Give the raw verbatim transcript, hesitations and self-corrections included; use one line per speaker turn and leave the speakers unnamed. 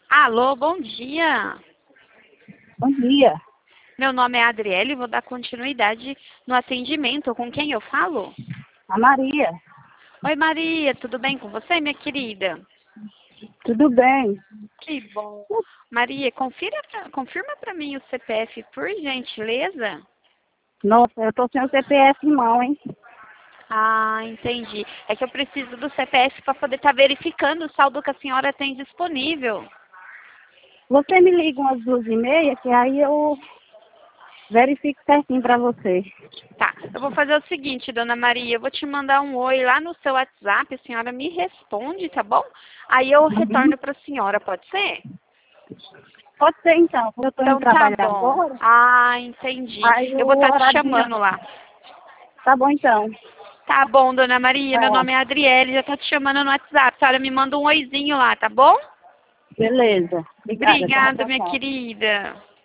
Alô, bom dia.
Bom dia,
Meu nome é Adriele e vou dar continuidade no atendimento. Com quem eu falo?
a Maria.
Oi, Maria, tudo bem com você, minha querida?
Tudo bem?
Que bom. Maria, confira pra, confirma para mim o C P F, por gentileza.
Nossa, eu tô sem o C P F em mão, hein?
Ah, entendi. É que eu preciso do C P F para poder estar verificando o saldo que a senhora tem disponível.
Você me liga umas duas e meia, que aí eu verifico certinho pra você.
Tá, eu vou fazer o seguinte, dona Maria, eu vou te mandar um oi lá no seu WhatsApp, a senhora me responde, tá bom? Aí eu
Uhum.
retorno para a senhora, pode ser?
Pode ser então, porque eu tô indo
Então tá
trabalhar
bom.
agora.
Ah, entendi.
Aí
Eu vou
o
estar te
horário de
chamando
jantar.
lá.
Tá bom então.
Tá bom, dona Maria, meu
Tá,
nome é Adriele, já tá te chamando no WhatsApp. A senhora me manda um oizinho lá, tá bom?
beleza. Obrigada, tá?
Obrigada,
Tchau,
minha
tchau.
querida.